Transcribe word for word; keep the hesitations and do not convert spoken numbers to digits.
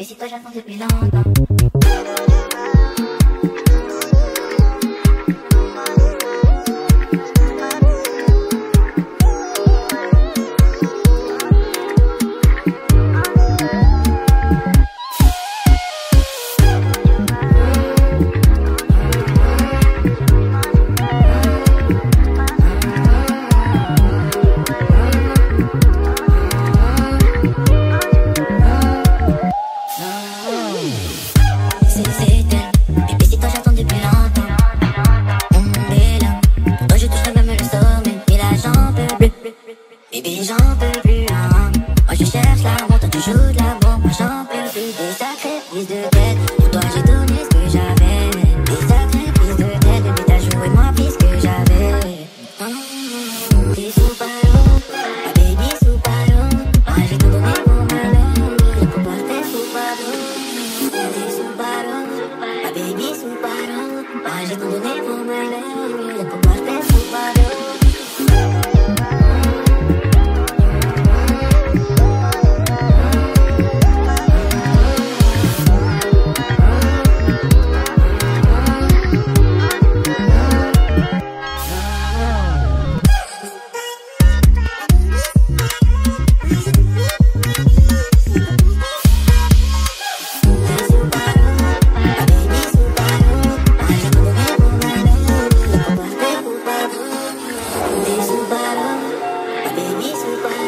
si toi j'attends depuis longtemps. Baby j'en peux plus, hein. Moi je cherche l'amour, toi tu joues de l'amour. Moi j'en peux plus des sacrifices de tête. Pour toi j'ai donné ce que j'avais. Des sacrifices de tête, baby t'as joué moins pis que j'avais. Mmh, t'es sous ballon, ma baby sous ballon. Moi j'ai tout donné pour ma love. Et pour toi t'es sous ballon. T'es sous ballon, ma baby sous ballon. Moi j'ai tout donné pour ma love. Et pour toi t'es sous ballon. Baby, super